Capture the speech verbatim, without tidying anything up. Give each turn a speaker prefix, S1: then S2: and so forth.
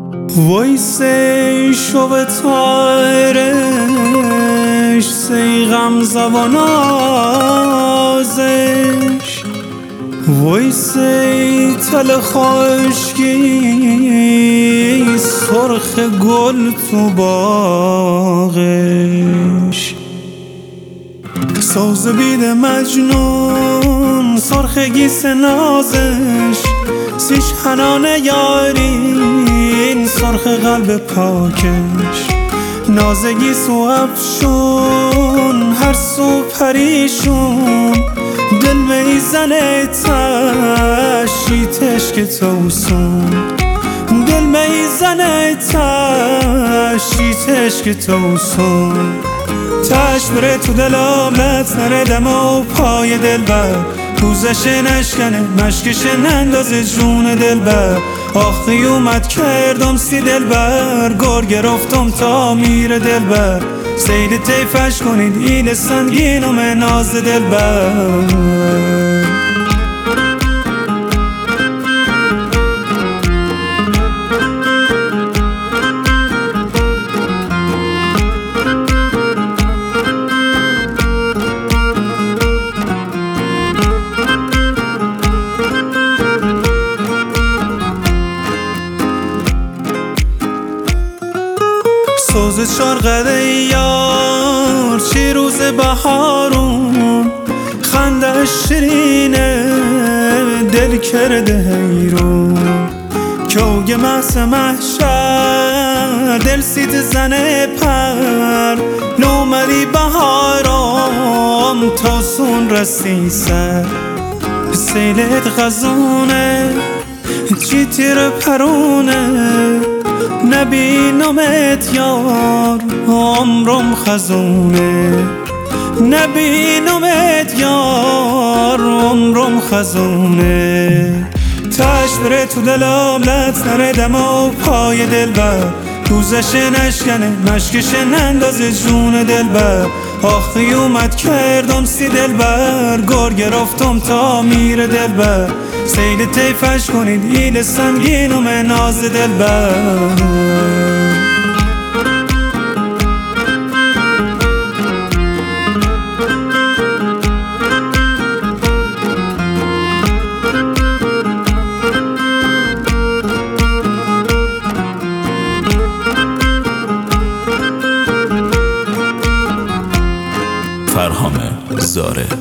S1: وای سی شو تایرش سی غم زبانازش، وای سی تل خشکی سرخ گل تو باغش. ساز بید مجنون سرخ گیس نازش، سیش حنان یارین سرخ قلب پاکش. نازگی سو افشون هر سو پریشون، دل میزنه تشیتش که توسون، دل میزنه تشیتش که توسون. تش بره تو دلم لط نره دم و پای دل بر، توزش نشکنه مشکش نندازه جون دل بر. آخی اومد کردم سی دل بر، گور گرفتم تا میره دل بر. سید تیفش کنید ایل سنگینم ناز دل بر. سوز چارقده یار چی روز بهارون، خنده شیرینه دل کرده حیرون. کوگ محس محشر دل سید زنه پر، نومدی بهارم تا سون رسی سر. سیلت غزونه چی تیر پرونه، نبینمت یار عمرم خزونه، نبینمت یار عمرم خزونه. تش بره تو دلم لط نره دم و پای دل بر، دوزش نشکنه مشکش نندازه جون دل بر. آخی اومد کردم سی دل بر، گور گرفتم تا میره دل بر. سید تیفش کنید ایل سنگینم ناز دل بر.
S2: فرهام زاره.